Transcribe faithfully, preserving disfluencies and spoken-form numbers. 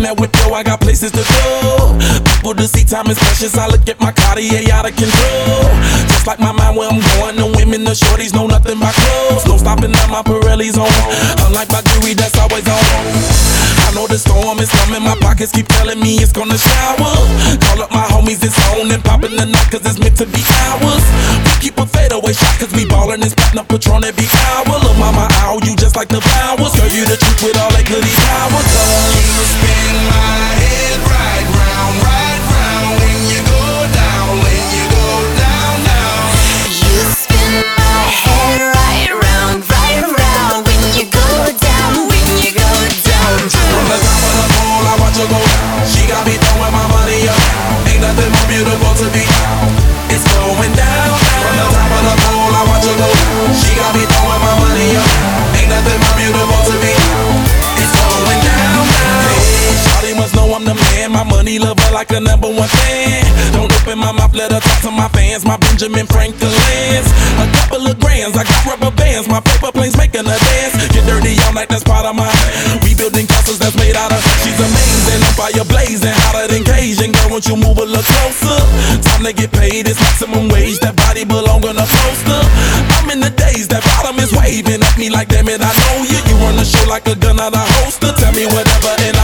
that whip, yo, I got places to go. People to see, time is precious. I look at my Cartier out of control. Just like my mind where I'm going, the women, the shorties know nothing but clothes. No stopping at my Pirelli's on. Unlike my jewelry, that's always on. I know the storm is coming, my pockets keep telling me it's gonna shower. Call up my homies, it's on and popping the night, cause it's meant to be ours. We keep a fadeaway shot, cause we ballin' and spittin' up Patron every hour. Look, mama, ow, you just like the flowers. Girl, you the truth with all that goody power. You spin my head right round, right round. When you go down, when you go down, down. You spin my head right round, right round. When you go down, when you go down, From the top of the pole, I watch her go down. She got me throwing my money up. Ain't nothing more beautiful to be. It's going down, down. From the top of the pole, I watch her go down. She got me throwing my money up. Ain't nothing more beautiful to be. It's going down, down. Hey, shawty must know I'm the man. My money lover like a number one fan. Don't open my mouth, let her talk to my fans. My Benjamin Franklin's. A couple of grands, I got rubber bands. My paper planes making a dance. Get dirty all night, that's part of my. We building castles that's made out of. She's amazing, on fire blazing, hotter than Cajun. Girl, won't you move a little closer? Time to get paid, it's maximum wage. That body belong on a poster. I'm in the days, that bottom is waving at me like, damn it, I know you. You run the show like a gun out of holster. Tell me whatever and